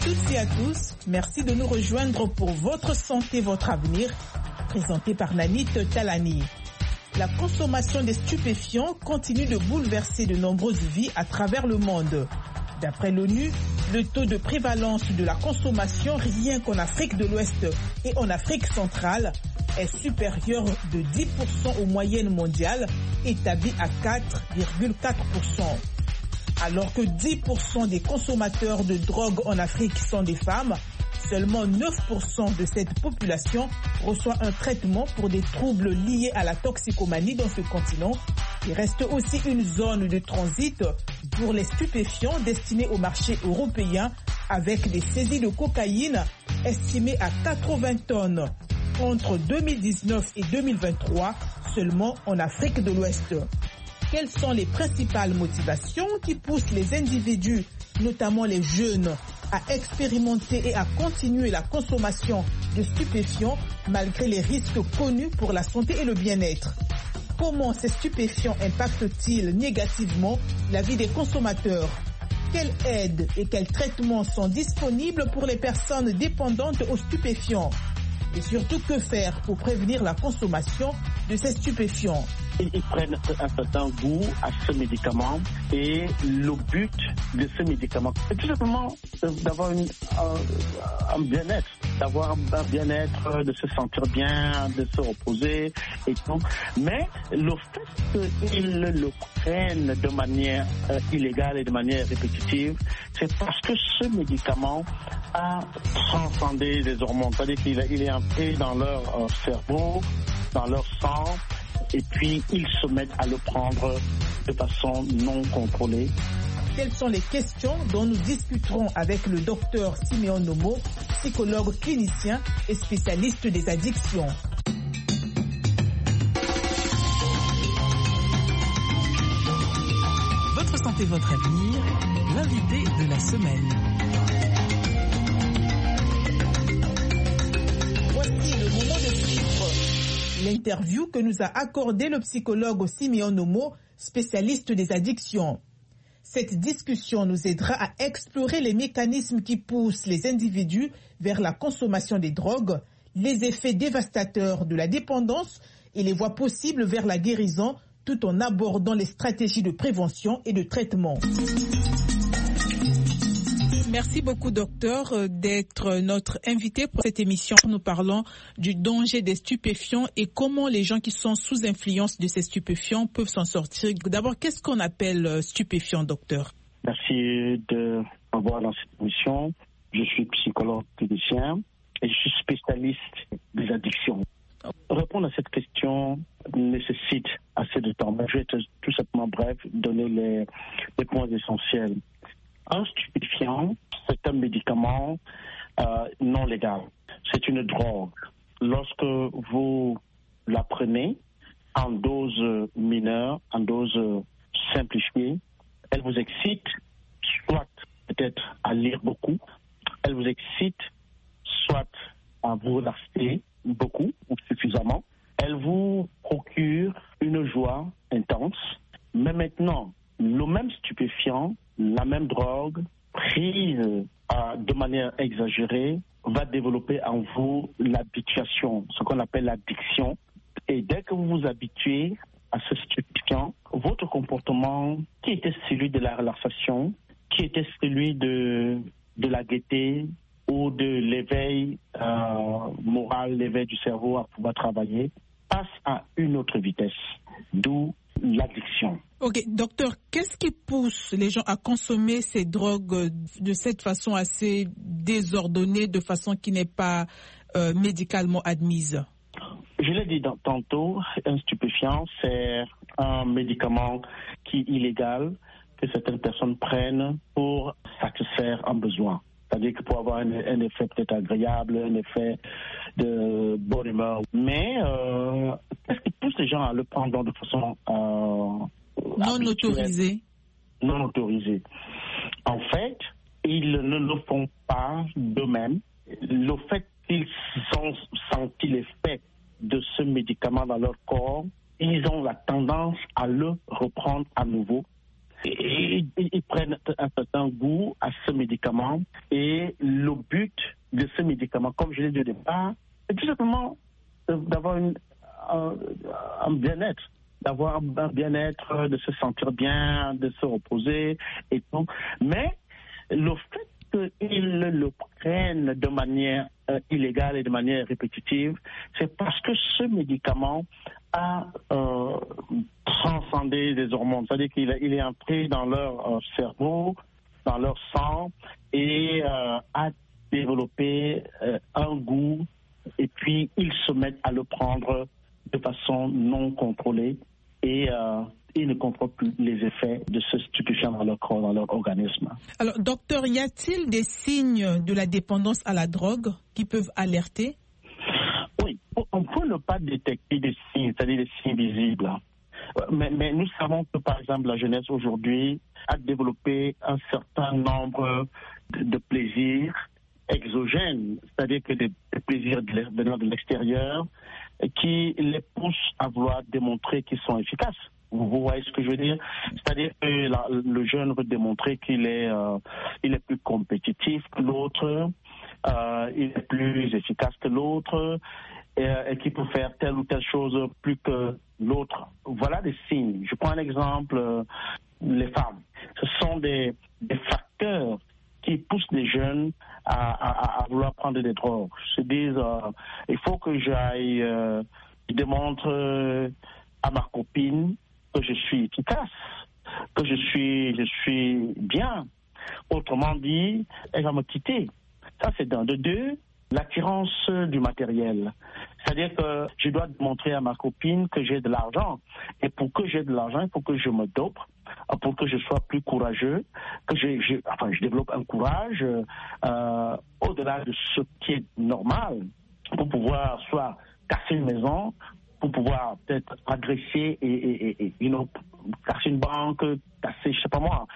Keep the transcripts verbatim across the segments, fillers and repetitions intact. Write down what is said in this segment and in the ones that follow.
toutes et à tous, merci de nous rejoindre pour Votre santé, votre avenir, présenté par Nanit Talani. La consommation des stupéfiants continue de bouleverser de nombreuses vies à travers le monde. D'après l'ONU, le taux de prévalence de la consommation rien qu'en Afrique de l'Ouest et en Afrique centrale est supérieur de dix pour cent aux moyennes mondiales, établi à quatre virgule quatre pour cent. Alors que dix pour cent des consommateurs de drogue en Afrique sont des femmes, seulement neuf pour cent de cette population reçoit un traitement pour des troubles liés à la toxicomanie dans ce continent. Il reste aussi une zone de transit pour les stupéfiants destinés au marché européen avec des saisies de cocaïne estimées à quatre-vingts tonnes entre deux mille dix-neuf et deux mille vingt-trois seulement en Afrique de l'Ouest. Quelles sont les principales motivations qui poussent les individus, notamment les jeunes, à expérimenter et à continuer la consommation de stupéfiants malgré les risques connus pour la santé et le bien-être? Comment ces stupéfiants impactent-ils négativement la vie des consommateurs? Quelle aide et quels traitements sont disponibles pour les personnes dépendantes aux stupéfiants? Et surtout, que faire pour prévenir la consommation de ces stupéfiants? Ils prennent un certain goût à ce médicament et le but de ce médicament, c'est tout simplement d'avoir une, un, un bien-être, d'avoir un bien-être, de se sentir bien, de se reposer et tout. Mais le fait qu'ils le prennent de manière euh, illégale et de manière répétitive, c'est parce que ce médicament a transcendé les hormones, c'est-à-dire qu'il il est entré dans leur euh, cerveau, dans leur sang, et puis ils se mettent à le prendre de façon non contrôlée. Quelles sont les questions dont nous discuterons avec le docteur Siméon Nomo, psychologue clinicien et spécialiste des addictions. Votre santé, votre avenir, l'invité de la semaine. Voici le moment de suivre l'interview que nous a accordé le psychologue Siméon Nomo, spécialiste des addictions. Cette discussion nous aidera à explorer les mécanismes qui poussent les individus vers la consommation des drogues, les effets dévastateurs de la dépendance et les voies possibles vers la guérison, tout en abordant les stratégies de prévention et de traitement. Merci beaucoup, docteur, d'être notre invité pour cette émission. Nous parlons du danger des stupéfiants et comment les gens qui sont sous influence de ces stupéfiants peuvent s'en sortir. D'abord, qu'est-ce qu'on appelle stupéfiant, docteur? Merci de m'avoir dans cette émission. Je suis psychologue clinicien et je suis spécialiste des addictions. Répondre à cette question nécessite assez de temps, mais je vais être tout simplement bref, donner les, les points essentiels. Un stupéfiant, c'est un médicament euh, non légal. C'est une drogue. Lorsque vous la prenez en dose mineure, en dose simplifiée, elle vous excite, soit peut-être à lire beaucoup, elle vous excite, soit à vous relaxer beaucoup ou suffisamment. Elle vous procure une joie intense. Mais maintenant, le même stupéfiant, la même drogue, prise euh, de manière exagérée, va développer en vous l'habituation, ce qu'on appelle l'addiction. Et dès que vous vous habituez à ce stupéfiant, votre comportement, qui était celui de la relaxation, qui était celui de, de la gaieté ou de l'éveil euh, moral, l'éveil du cerveau à pouvoir travailler, passe à une autre vitesse, d'où l'addiction. Ok, docteur, qu'est-ce qui pousse les gens à consommer ces drogues de cette façon assez désordonnée, de façon qui n'est pas euh, médicalement admise? Je l'ai dit tantôt, un stupéfiant, c'est un médicament qui est illégal, que certaines personnes prennent pour satisfaire un besoin. C'est-à-dire que pour avoir un, un effet peut-être agréable, un effet de bonne humeur. Mais euh, qu'est-ce qui pousse les gens à le prendre de façon euh, non autorisée? Non autorisée. En fait, ils ne le font pas d'eux-mêmes. Le fait qu'ils ont senti l'effet de ce médicament dans leur corps, ils ont la tendance à le reprendre à nouveau. ils, ils prennent un certain goût à ce médicament. Et le but de ce médicament, comme je l'ai dit au départ, c'est tout simplement d'avoir une, un, un bien-être. d'avoir un bien-être, de se sentir bien, de se reposer et tout. Mais le fait qu'ils le prennent de manière euh, illégale et de manière répétitive, c'est parce que ce médicament a euh, transcendé des hormones. C'est-à-dire qu'il il est entré dans leur euh, cerveau, dans leur sang et euh, a développé euh, un goût, et puis ils se mettent à le prendre de façon non contrôlée et euh, ils ne contrôlent plus les effets de ce stupéfiant dans leur corps, dans leur organisme. Alors, docteur, y a-t-il des signes de la dépendance à la drogue qui peuvent alerter? Oui, on peut ne pas détecter des signes, c'est-à-dire des signes visibles. Mais, mais nous savons que, par exemple, la jeunesse aujourd'hui a développé un certain nombre de, de plaisirs exogènes, c'est-à-dire que des, des plaisirs venant de l'extérieur qui les poussent à vouloir démontrer qu'ils sont efficaces. Vous voyez ce que je veux dire? C'est-à-dire que la, le jeune veut démontrer qu'il est, euh, il est plus compétitif que l'autre, euh, il est plus efficace que l'autre, et, et qu'il peut faire telle ou telle chose plus que l'autre. Voilà des signes. Je prends un exemple, euh, les femmes. Ce sont des, des facteurs qui poussent les jeunes à, à, à vouloir prendre des drogues. Ils se disent, euh, il faut que j'aille, euh, je démontre euh, à ma copine que je suis efficace, que je suis, je suis bien. Autrement dit, elle va me quitter. Ça, c'est d'un. De deux, l'attirance du matériel. C'est-à-dire que je dois montrer à ma copine que j'ai de l'argent. Et pour que j'ai de l'argent, il faut que je me dope, pour que je sois plus courageux, que je, je, enfin, je développe un courage euh, au-delà de ce qui est normal, pour pouvoir soit casser une maison, pour pouvoir peut-être agresser et, et, et, et you know, casser une banque, casser, je sais pas moi,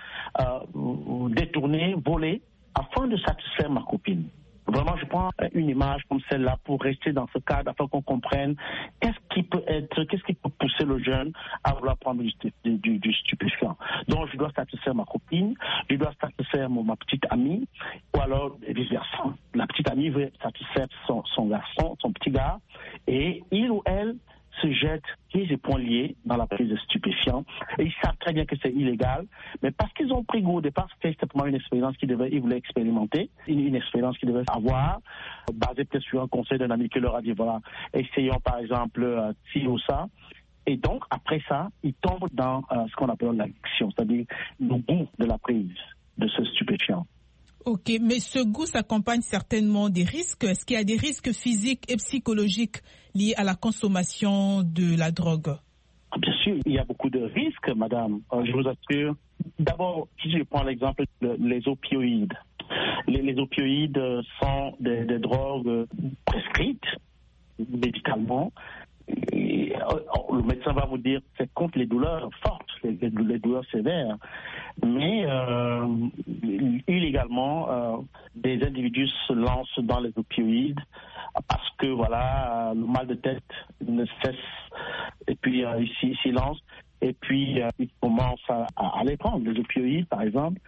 euh, détourner, voler, afin de satisfaire ma copine. Vraiment, je prends une image comme celle-là pour rester dans ce cadre afin qu'on comprenne qu'est-ce qui peut être, qu'est-ce qui peut pousser le jeune à vouloir prendre du, du, du stupéfiant. Donc, je dois satisfaire ma copine, je dois satisfaire mon, ma petite amie, ou alors vice-versa. La petite amie veut satisfaire son, son garçon, son petit gars, et il ou elle se jettent pieds et poings liés dans la prise de stupéfiants. Et ils savent très bien que c'est illégal, mais parce qu'ils ont pris goût au départ, c'était simplement une expérience qu'ils devaient, ils voulaient expérimenter, une, une expérience qu'ils devaient avoir, basée peut-être sur un conseil d'un ami qui leur a dit, voilà, essayons par exemple euh, ci ou ça. Et donc, après ça, ils tombent dans euh, ce qu'on appelle l'addiction, c'est-à-dire le goût de la prise de ce stupéfiant. Ok, mais ce goût s'accompagne certainement des risques. Est-ce qu'il y a des risques physiques et psychologiques liés à la consommation de la drogue? Bien sûr, il y a beaucoup de risques, madame. Euh, je vous assure. D'abord, si je prends l'exemple des opioïdes. Les, les opioïdes sont des, des drogues prescrites médicalement. Et, euh, le médecin va vous dire que c'est contre les douleurs fortes, les, les, les douleurs sévères. Mais euh, illégalement, euh, des individus se lancent dans les opioïdes parce que voilà, le mal de tête ne cesse, et puis euh, ils s'y lancent, et puis euh, ils commencent à, à, à les prendre. Les opioïdes, par exemple,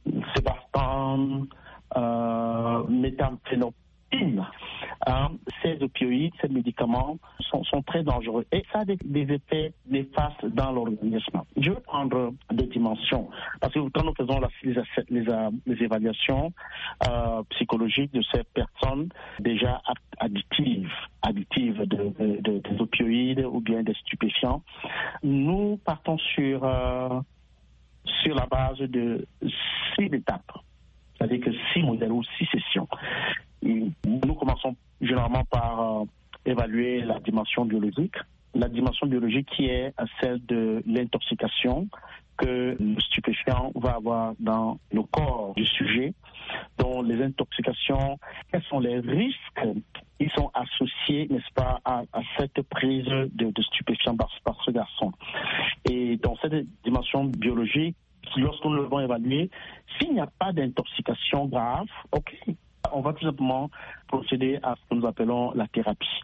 Sébastane, euh, méthamphénophénone. Hein, ces opioïdes, ces médicaments sont, sont très dangereux et ça a des, des effets néfastes dans l'organisme. Je vais prendre deux dimensions parce que quand nous faisons la, les, les, les évaluations euh, psychologiques de ces personnes déjà addictives, addictives de, de, de, des opioïdes ou bien des stupéfiants, nous partons sur, euh, sur la base de six étapes, c'est-à-dire que six modèles ou six sessions. Nous commençons généralement par euh, évaluer la dimension biologique. La dimension biologique qui est celle de l'intoxication que le stupéfiant va avoir dans le corps du sujet. Donc les intoxications, quels sont les risques qui sont associés, n'est-ce pas, à, à cette prise de, de stupéfiants par, par ce garçon. Et dans cette dimension biologique, lorsqu'on le va évaluer, s'il n'y a pas d'intoxication grave, ok, on va tout simplement procéder à ce que nous appelons la thérapie.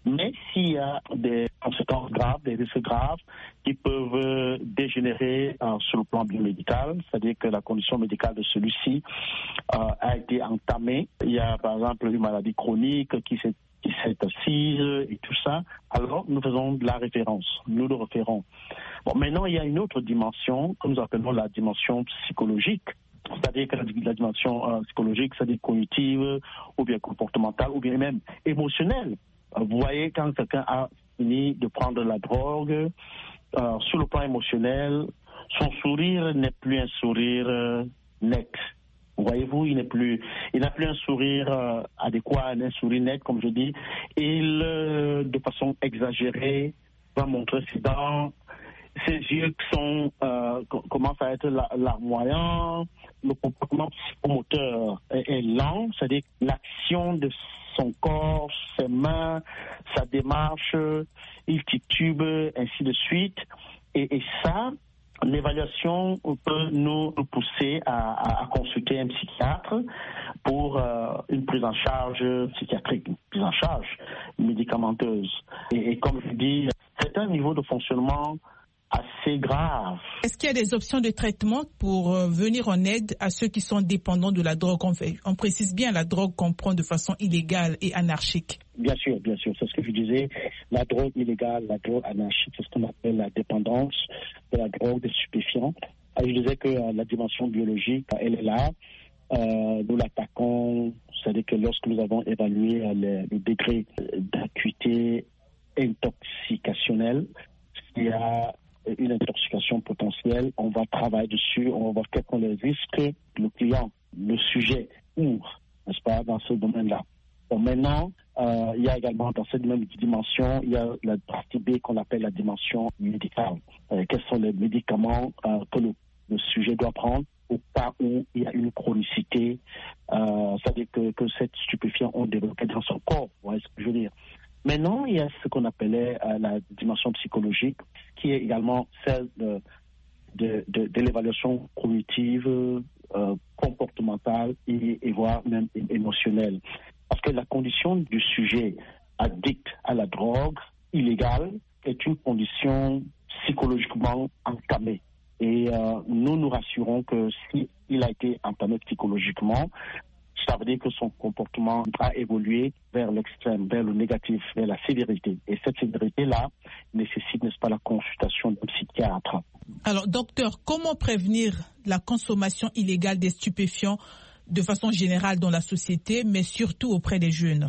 Mais s'il y a des conséquences graves, des risques graves qui peuvent dégénérer euh, sur le plan biomédical, c'est-à-dire que la condition médicale de celui-ci euh, a été entamée. Il y a par exemple une maladie chronique qui s'est, qui s'est assise et tout ça. Alors nous faisons de la référence, nous le référons. Bon, maintenant il y a une autre dimension que nous appelons la dimension psychologique. C'est-à-dire que la, la dimension euh, psychologique, c'est-à-dire cognitive, ou bien comportementale, ou bien même émotionnelle. Euh, vous voyez, quand quelqu'un a fini de prendre la drogue, euh, sur le plan émotionnel, son sourire n'est plus un sourire euh, net. Voyez-vous, il n'est plus, il n'a plus un sourire euh, adéquat, un sourire net, comme je dis. Il, euh, de façon exagérée, va montrer ses dents. Ses yeux sont, euh, commencent à être larmoyants, le comportement psychomoteur est, est lent, c'est-à-dire l'action de son corps, ses mains, sa démarche, il titube, ainsi de suite. Et, et ça, l'évaluation peut nous pousser à, à, à consulter un psychiatre pour euh, une prise en charge psychiatrique, une prise en charge médicamenteuse. Et, et comme je dis, c'est un niveau de fonctionnement assez grave. Est-ce qu'il y a des options de traitement pour euh, venir en aide à ceux qui sont dépendants de la drogue? On, fait, on précise bien la drogue qu'on prend de façon illégale et anarchique. Bien sûr, bien sûr. C'est ce que je disais. La drogue illégale, la drogue anarchique, c'est ce qu'on appelle la dépendance de la drogue, des stupéfiants. Alors, je disais que euh, la dimension biologique, elle est là. Euh, nous l'attaquons, c'est-à-dire que lorsque nous avons évalué euh, le, le degré d'acuité intoxicationnelle, il y a une intoxication potentielle, on va travailler dessus, on va voir quels sont les risques que le client, le sujet ouvre, n'est-ce pas, dans ce domaine-là. Bon, maintenant, euh, il y a également dans cette même dimension, il y a la partie B qu'on appelle la dimension médicale. Euh, quels sont les médicaments euh, que le, le sujet doit prendre au cas où il y a une chronicité, euh, c'est-à-dire que, que cette stupéfiant ont développé dans son corps, vous voyez ce que je veux dire. Maintenant, il y a ce qu'on appelait euh, la dimension psychologique, qui est également celle de, de, de, de l'évaluation cognitive, euh, comportementale et, et voire même émotionnelle. Parce que la condition du sujet addict à la drogue illégale est une condition psychologiquement entamée. Et euh, nous nous rassurons que s'il a été entamé psychologiquement, ça veut dire que son comportement a évolué vers l'extrême, vers le négatif, vers la sévérité. Et cette sévérité-là nécessite, n'est-ce pas, la consultation d'un psychiatre. Alors, docteur, comment prévenir la consommation illégale des stupéfiants de façon générale dans la société, mais surtout auprès des jeunes?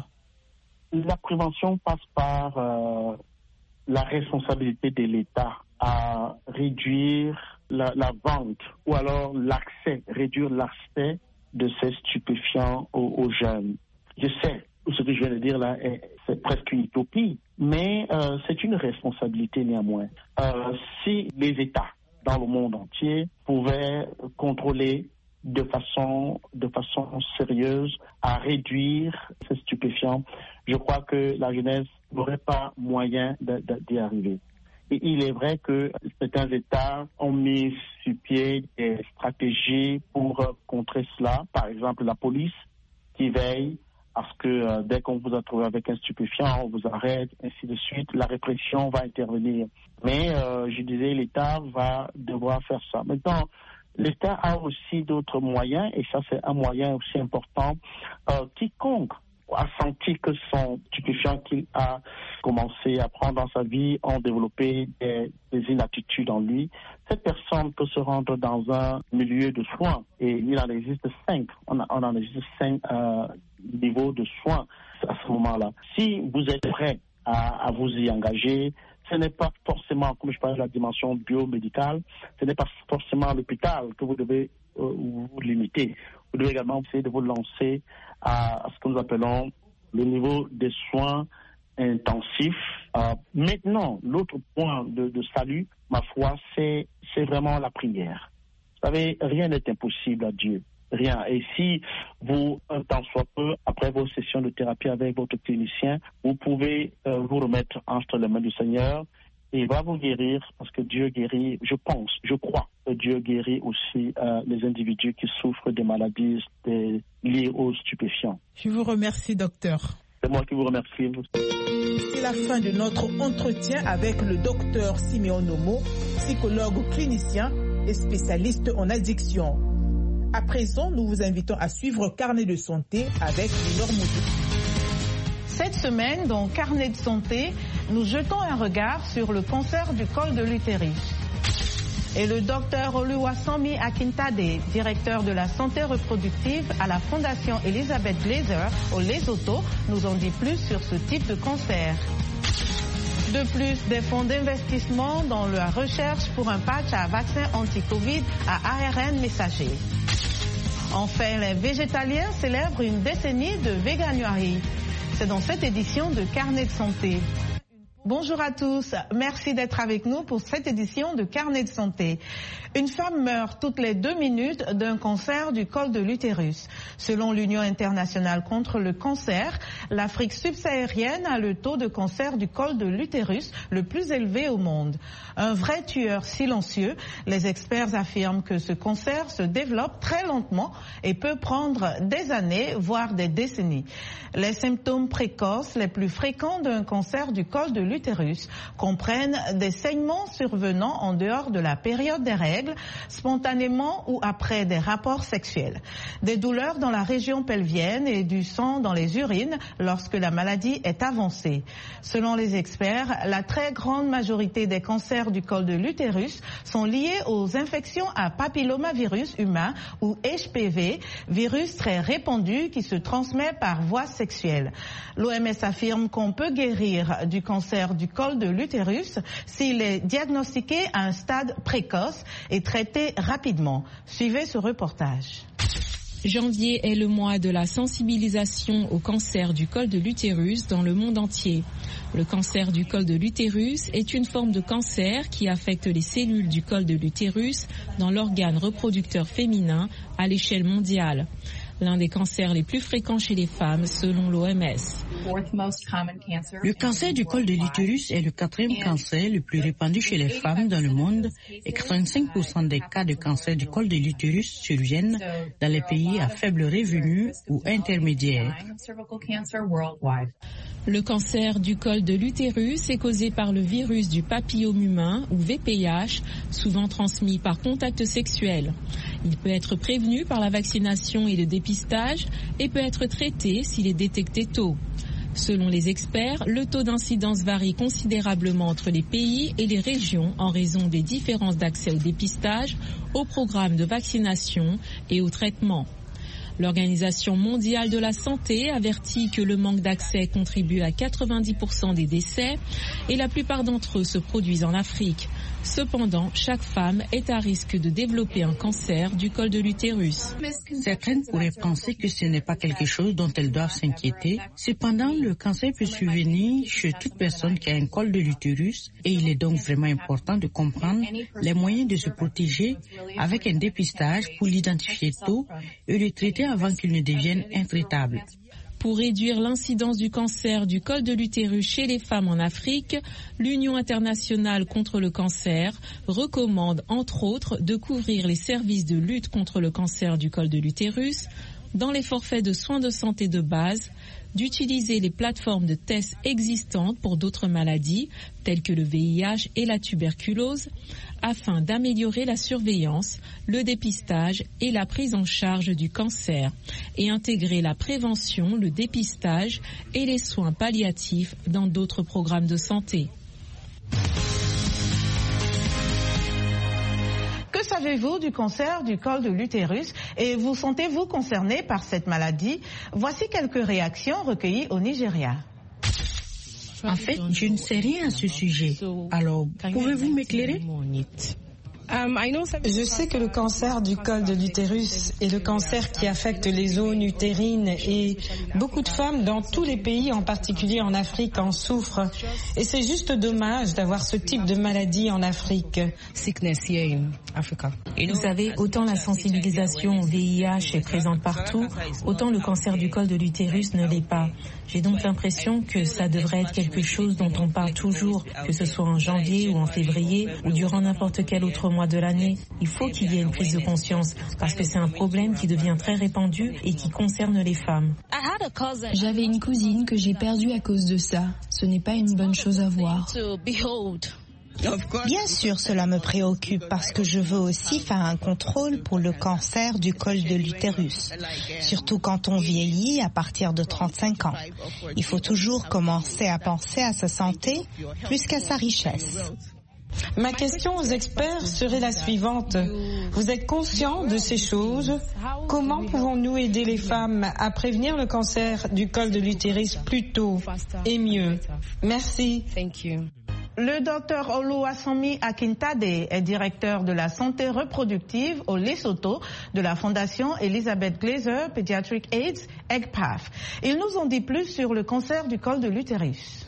La prévention passe par euh, la responsabilité de l'État à réduire la, la vente ou alors l'accès, réduire l'accès de ces stupéfiants aux, aux jeunes. Je sais, ce que je viens de dire là, est, c'est presque une utopie, mais euh, c'est une responsabilité néanmoins. Euh, si les États dans le monde entier pouvaient contrôler de façon, de façon sérieuse à réduire ces stupéfiants, je crois que la jeunesse n'aurait pas moyen de, de, d'y arriver. Et il est vrai que certains États ont mis sur pied des stratégies pour contrer cela. Par exemple, la police qui veille à ce que euh, dès qu'on vous a trouvé avec un stupéfiant, on vous arrête, ainsi de suite. La répression va intervenir. Mais euh, je disais, l'État va devoir faire ça. Maintenant, l'État a aussi d'autres moyens, et ça c'est un moyen aussi important. Euh, quiconque a senti que son stupéfiant qu'il a commencé à prendre dans sa vie ont développé des, des inaptitudes en lui, cette personne peut se rendre dans un milieu de soins et il en existe cinq. On, a, on en existe cinq euh, niveaux de soins à ce moment-là. Si vous êtes prêt à, à vous y engager, ce n'est pas forcément, comme je parlais de la dimension biomédicale, ce n'est pas forcément l'hôpital que vous devez euh, vous limiter. Vous devez également essayer de vous lancer à, à ce que nous appelons le niveau des soins intensifs. Euh, maintenant, l'autre point de, de salut, ma foi, c'est, c'est vraiment la prière. Vous savez, rien n'est impossible à Dieu. Rien. Et si vous, un temps soit peu, après vos sessions de thérapie avec votre clinicien, vous pouvez euh, vous remettre entre les mains du Seigneur et il va vous guérir parce que Dieu guérit, je pense, je crois que Dieu guérit aussi euh, les individus qui souffrent des maladies des, liées aux stupéfiants. Je vous remercie, docteur. C'est moi qui vous remercie. C'est la fin de notre entretien avec le docteur Siméon Nomo, psychologue clinicien et spécialiste en addiction. À présent, nous vous invitons à suivre Carnet de santé avec Linor Moudou. Cette semaine, dans Carnet de santé, nous jetons un regard sur le cancer du col de l'utérus. Et le docteur Oluwasanmi Akintade, directeur de la santé reproductive à la Fondation Elizabeth Glaser au Lesotho, nous en dit plus sur ce type de cancer. De plus, des fonds d'investissement dans la recherche pour un patch à vaccin anti-Covid à A R N messager. Enfin, les végétaliens célèbrent une décennie de véganuary. C'est dans cette édition de Carnet de santé. Bonjour à tous, merci d'être avec nous pour cette édition de Carnet de santé. Une femme meurt toutes les deux minutes d'un cancer du col de l'utérus. Selon l'Union internationale contre le cancer, l'Afrique subsaharienne a le taux de cancer du col de l'utérus le plus élevé au monde. Un vrai tueur silencieux, les experts affirment que ce cancer se développe très lentement et peut prendre des années, voire des décennies. Les symptômes précoces les plus fréquents d'un cancer du col de l'utérus comprennent des saignements survenant en dehors de la période des règles, spontanément ou après des rapports sexuels, des douleurs dans la région pelvienne et du sang dans les urines lorsque la maladie est avancée. Selon les experts, la très grande majorité des cancers du col de l'utérus sont liés aux infections à papillomavirus humain ou H P V, virus très répandu qui se transmet par voie sexuelle. L'O M S affirme qu'on peut guérir du cancer du col de l'utérus s'il est diagnostiqué à un stade précoce et traité rapidement. Suivez ce reportage. Janvier est le mois de la sensibilisation au cancer du col de l'utérus dans le monde entier. Le cancer du col de l'utérus est une forme de cancer qui affecte les cellules du col de l'utérus dans l'organe reproducteur féminin à l'échelle mondiale. L'un des cancers les plus fréquents chez les femmes selon l'O M S. Le cancer du col de l'utérus est le quatrième cancer le plus répandu chez les femmes dans le monde et quatre-vingt-cinq pour cent des cas de cancer du col de l'utérus surviennent dans les pays à faible revenu ou intermédiaire. Le cancer du col de l'utérus est causé par le virus du papillome humain ou V P H, souvent transmis par contact sexuel. Il peut être prévenu par la vaccination et le dépistage et peut être traité s'il est détecté tôt. Selon les experts, le taux d'incidence varie considérablement entre les pays et les régions en raison des différences d'accès au dépistage, au programme de vaccination et au traitement. L'Organisation mondiale de la santé avertit que le manque d'accès contribue à quatre-vingt-dix pour cent des décès et la plupart d'entre eux se produisent en Afrique. Cependant, chaque femme est à risque de développer un cancer du col de l'utérus. Certaines pourraient penser que ce n'est pas quelque chose dont elles doivent s'inquiéter. Cependant, le cancer peut survenir chez toute personne qui a un col de l'utérus et il est donc vraiment important de comprendre les moyens de se protéger avec un dépistage pour l'identifier tôt et le traiter avant qu'il ne devienne intraitable. Pour réduire l'incidence du cancer du col de l'utérus chez les femmes en Afrique, l'Union internationale contre le cancer recommande entre autres de couvrir les services de lutte contre le cancer du col de l'utérus dans les forfaits de soins de santé de base, d'utiliser les plateformes de tests existantes pour d'autres maladies telles que le V I H et la tuberculose afin d'améliorer la surveillance, le dépistage et la prise en charge du cancer et intégrer la prévention, le dépistage et les soins palliatifs dans d'autres programmes de santé. Que savez-vous du cancer du col de l'utérus et vous sentez-vous concerné par cette maladie? Voici quelques réactions recueillies au Nigeria. En fait, je ne sais rien à ce sujet. Alors, pouvez-vous m'éclairer? Je sais que le cancer du col de l'utérus est le cancer qui affecte les zones utérines et beaucoup de femmes dans tous les pays, en particulier en Afrique, en souffrent. Et c'est juste dommage d'avoir ce type de maladie en Afrique. Vous savez, autant la sensibilisation au V I H est présente partout, autant le cancer du col de l'utérus ne l'est pas. J'ai donc l'impression que ça devrait être quelque chose dont on parle toujours, que ce soit en janvier ou en février ou durant n'importe quel autre mois mois de l'année. Il faut qu'il y ait une prise de conscience parce que c'est un problème qui devient très répandu et qui concerne les femmes. J'avais une cousine que j'ai perdue à cause de ça. Ce n'est pas une bonne chose à voir. Bien sûr, cela me préoccupe parce que je veux aussi faire un contrôle pour le cancer du col de l'utérus. Surtout quand on vieillit à partir de trente-cinq ans. Il faut toujours commencer à penser à sa santé plus qu'à sa richesse. Ma question aux experts serait la suivante. Vous êtes conscient de ces choses? Comment pouvons-nous aider les femmes à prévenir le cancer du col de l'utérus plus tôt et mieux? Merci. Le docteur Oluwasanmi Akintade est directeur de la santé reproductive au Lesotho de la fondation Elizabeth Glaser Pediatric AIDS, E G P A F. Il nous en dit plus sur le cancer du col de l'utérus.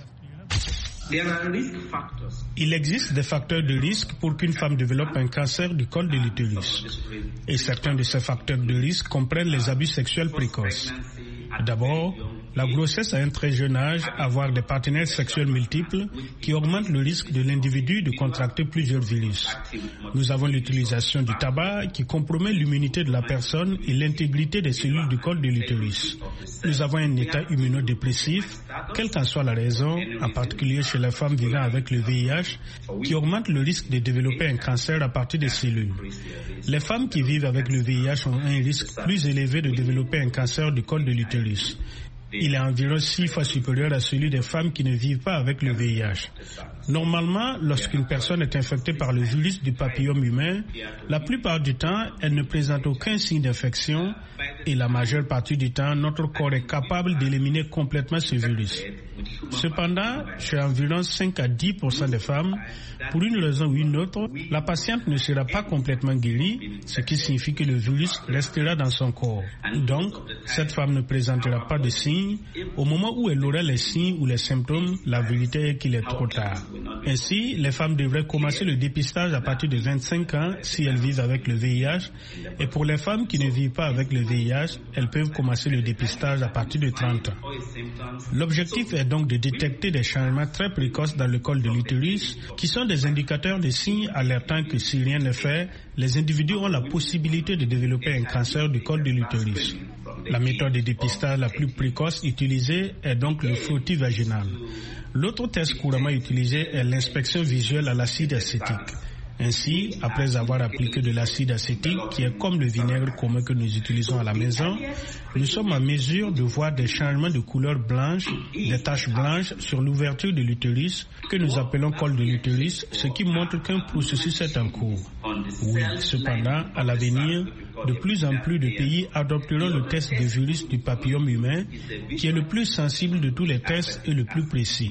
Il existe des facteurs de risque pour qu'une femme développe un cancer du col de l'utérus. Et certains de ces facteurs de risque comprennent les abus sexuels précoces. D'abord, la grossesse à un très jeune âge, avoir des partenaires sexuels multiples qui augmentent le risque de l'individu de contracter plusieurs virus. Nous avons l'utilisation du tabac qui compromet l'immunité de la personne et l'intégrité des cellules du col de l'utérus. Nous avons un état immunodépressif, quelle qu'en soit la raison, en particulier chez les femmes vivant avec le V I H, qui augmente le risque de développer un cancer à partir des cellules. Les femmes qui vivent avec le V I H ont un risque plus élevé de développer un cancer du col de l'utérus. Il est environ six fois supérieur à celui des femmes qui ne vivent pas avec le V I H. Normalement, lorsqu'une personne est infectée par le virus du papillome humain, la plupart du temps, elle ne présente aucun signe d'infection et la majeure partie du temps, notre corps est capable d'éliminer complètement ce virus. Cependant, chez environ cinq à dix pour cent des femmes, pour une raison ou une autre, la patiente ne sera pas complètement guérie, ce qui signifie que le virus restera dans son corps. Donc, cette femme ne présentera pas de signes. Au moment où elle aura les signes ou les symptômes, la vérité est qu'il est trop tard. Ainsi, les femmes devraient commencer le dépistage à partir de vingt-cinq ans si elles vivent avec le V I H. Et pour les femmes qui ne vivent pas avec le V I H, elles peuvent commencer le dépistage à partir de trente ans. L'objectif est donc de détecter des changements très précoces dans le col de l'utérus qui sont des indicateurs de signes alertant que si rien n'est fait, les individus ont la possibilité de développer un cancer du col de l'utérus. La méthode de dépistage la plus précoce utilisée est donc le frottis vaginal. L'autre test couramment utilisé est l'inspection visuelle à l'acide acétique. Ainsi, après avoir appliqué de l'acide acétique, qui est comme le vinaigre commun que nous utilisons à la maison, nous sommes en mesure de voir des changements de couleur blanche, des taches blanches sur l'ouverture de l'utérus, que nous appelons col de l'utérus, ce qui montre qu'un processus est en cours. Oui, cependant, à l'avenir, de plus en plus de pays adopteront le test de virus du papillome humain, qui est le plus sensible de tous les tests et le plus précis.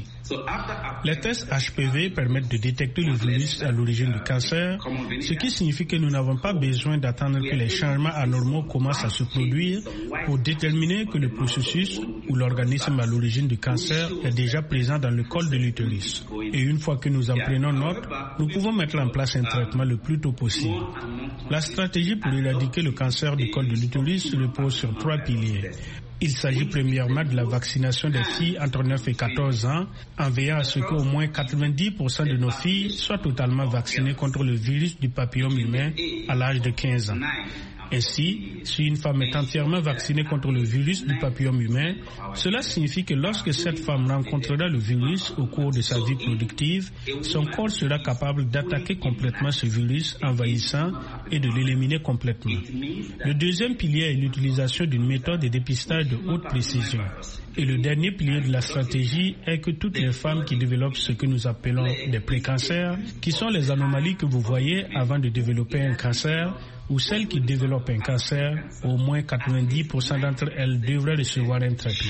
Les tests H P V permettent de détecter le virus à l'origine du cancer, ce qui signifie que nous n'avons pas besoin d'attendre que les changements anormaux commencent à se produire pour déterminer que le processus ou l'organisme à l'origine du cancer est déjà présent dans le col de l'utérus. Et une fois que nous en prenons note, nous pouvons mettre en place un traitement le plus tôt possible. La stratégie pour éradiquer le cancer du col de l'utérus repose sur trois piliers. Il s'agit premièrement de la vaccination des filles entre neuf et quatorze ans, en veillant à ce qu'au moins quatre-vingt-dix pour cent de nos filles soient totalement vaccinées contre le virus du papillome humain à l'âge de quinze ans. Ainsi, si une femme est entièrement vaccinée contre le virus du papillome humain, cela signifie que lorsque cette femme rencontrera le virus au cours de sa vie productive, son corps sera capable d'attaquer complètement ce virus envahissant et de l'éliminer complètement. Le deuxième pilier est l'utilisation d'une méthode de dépistage de haute précision. Et le dernier pilier de la stratégie est que toutes les femmes qui développent ce que nous appelons des précancers, qui sont les anomalies que vous voyez avant de développer un cancer, ou celles qui développent un cancer, au moins quatre-vingt-dix pour cent d'entre elles devraient recevoir un traitement.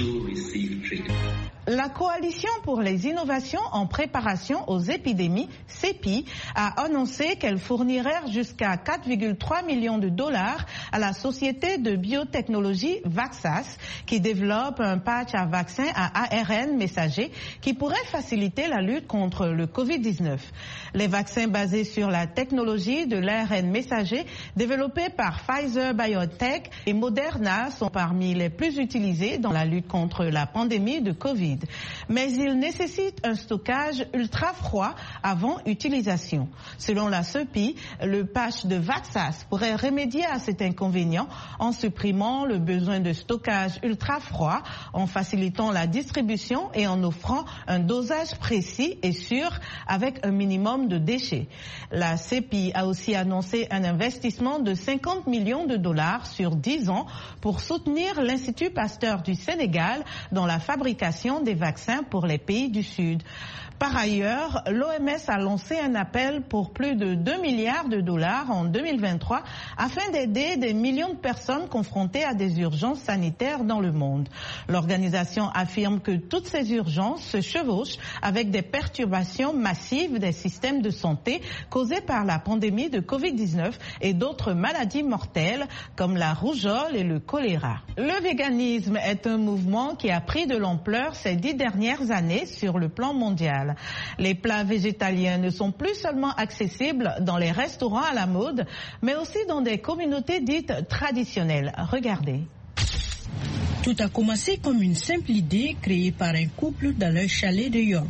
La Coalition pour les innovations en préparation aux épidémies, C E P I, a annoncé qu'elle fournirait jusqu'à quatre virgule trois millions de dollars à la société de biotechnologie Vaxas, qui développe un patch à vaccin à A R N messager qui pourrait faciliter la lutte contre le covid dix-neuf. Les vaccins basés sur la technologie de l'A R N messager développés par Pfizer BioNTech et Moderna sont parmi les plus utilisés dans la lutte contre la pandémie de Covid. liquide. Mais il nécessite un stockage ultra froid avant utilisation. Selon la C E P I, le patch de Vaxas pourrait remédier à cet inconvénient en supprimant le besoin de stockage ultra froid, en facilitant la distribution et en offrant un dosage précis et sûr avec un minimum de déchets. La C E P I a aussi annoncé un investissement de cinquante millions de dollars sur dix ans pour soutenir l'Institut Pasteur du Sénégal dans la fabrication des vaccins pour les pays du Sud. Par ailleurs, l'O M S a lancé un appel pour plus de deux milliards de dollars en deux mille vingt-trois afin d'aider des millions de personnes confrontées à des urgences sanitaires dans le monde. L'organisation affirme que toutes ces urgences se chevauchent avec des perturbations massives des systèmes de santé causées par la pandémie de covid dix-neuf et d'autres maladies mortelles comme la rougeole et le choléra. Le véganisme est un mouvement qui a pris de l'ampleur ces dix dernières années sur le plan mondial. Les plats végétaliens ne sont plus seulement accessibles dans les restaurants à la mode, mais aussi dans des communautés dites traditionnelles. Regardez. Tout a commencé comme une simple idée créée par un couple dans leur chalet de York.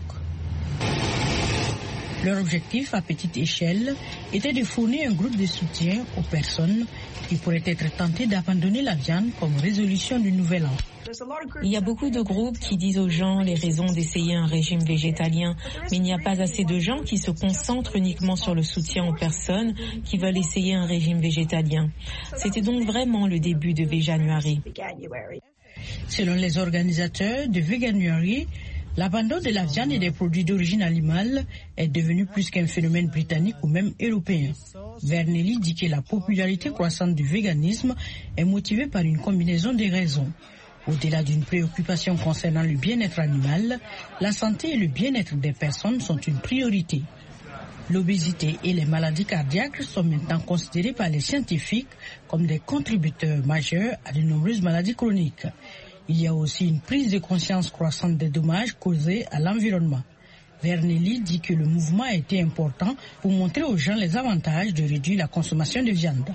Leur objectif à petite échelle était de fournir un groupe de soutien aux personnes qui pourraient être tentées d'abandonner la viande comme résolution du nouvel an. Il y a beaucoup de groupes qui disent aux gens les raisons d'essayer un régime végétalien, mais il n'y a pas assez de gens qui se concentrent uniquement sur le soutien aux personnes qui veulent essayer un régime végétalien. C'était donc vraiment le début de Veganuary. Selon les organisateurs de Veganuary, l'abandon de la viande et des produits d'origine animale est devenu plus qu'un phénomène britannique ou même européen. Vernelli dit que la popularité croissante du véganisme est motivée par une combinaison de raisons. Au-delà d'une préoccupation concernant le bien-être animal, la santé et le bien-être des personnes sont une priorité. L'obésité et les maladies cardiaques sont maintenant considérées par les scientifiques comme des contributeurs majeurs à de nombreuses maladies chroniques. Il y a aussi une prise de conscience croissante des dommages causés à l'environnement. Vernelli dit que le mouvement a été important pour montrer aux gens les avantages de réduire la consommation de viande.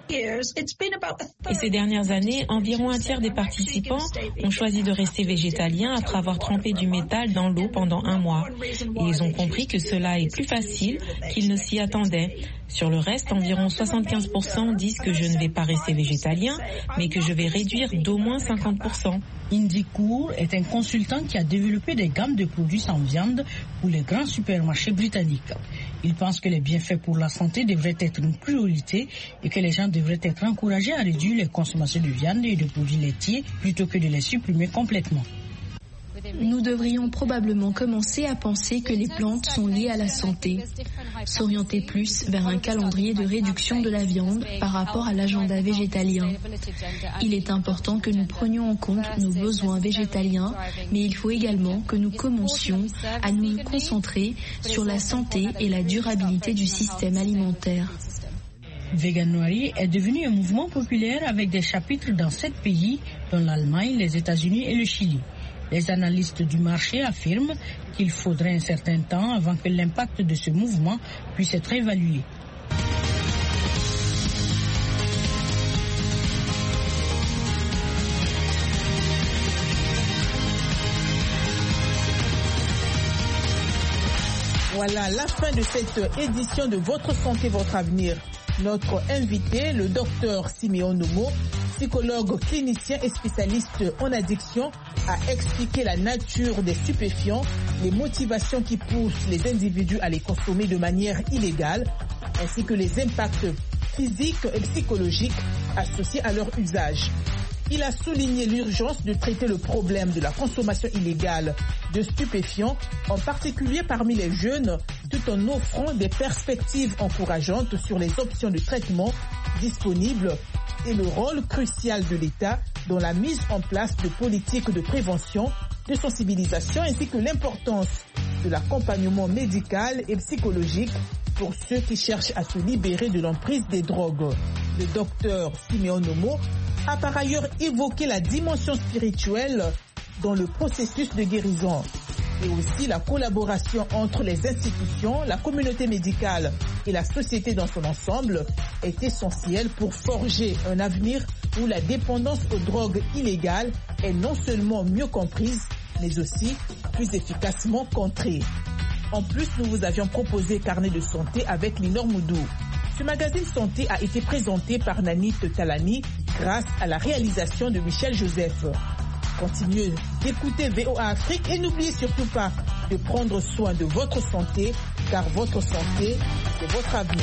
Et ces dernières années, environ un tiers des participants ont choisi de rester végétaliens après avoir trempé du métal dans l'eau pendant un mois. Et ils ont compris que cela est plus facile qu'ils ne s'y attendaient. Sur le reste, environ soixante-quinze pour cent disent que je ne vais pas rester végétalien, mais que je vais réduire d'au moins cinquante pour cent. Indy Cour est un consultant qui a développé des gammes de produits sans viande pour les grands supermarchés britanniques. Il pense que les bienfaits pour la santé devraient être une priorité et que les gens devraient être encouragés à réduire les consommations de viande et de produits laitiers plutôt que de les supprimer complètement. Nous devrions probablement commencer à penser que les plantes sont liées à la santé, s'orienter plus vers un calendrier de réduction de la viande par rapport à l'agenda végétalien. Il est important que nous prenions en compte nos besoins végétaliens, mais il faut également que nous commencions à nous concentrer sur la santé et la durabilité du système alimentaire. Veganuary est devenu un mouvement populaire avec des chapitres dans sept pays, dont l'Allemagne, les États-Unis et le Chili. Les analystes du marché affirment qu'il faudrait un certain temps avant que l'impact de ce mouvement puisse être évalué. Voilà la fin de cette édition de Votre Santé, Votre Avenir. Notre invité, le docteur Siméon Nomo, psychologue clinicien et spécialiste en addiction, a expliqué la nature des stupéfiants, les motivations qui poussent les individus à les consommer de manière illégale, ainsi que les impacts physiques et psychologiques associés à leur usage. Il a souligné l'urgence de traiter le problème de la consommation illégale de stupéfiants, en particulier parmi les jeunes, tout en offrant des perspectives encourageantes sur les options de traitement disponibles et le rôle crucial de l'État dans la mise en place de politiques de prévention, de sensibilisation ainsi que l'importance de l'accompagnement médical et psychologique pour ceux qui cherchent à se libérer de l'emprise des drogues. Le docteur Siméon Nomo a par ailleurs évoqué la dimension spirituelle dans le processus de guérison et aussi la collaboration entre les institutions, la communauté médicale et la société dans son ensemble est essentielle pour forger un avenir où la dépendance aux drogues illégales est non seulement mieux comprise, mais aussi plus efficacement contrée. En plus, nous vous avions proposé Carnet de santé avec Linor Moudou. Ce magazine santé a été présenté par Nanit Talani grâce à la réalisation de Michel Joseph. Continuez d'écouter V O A Afrique et n'oubliez surtout pas de prendre soin de votre santé, car votre santé, c'est votre avenir.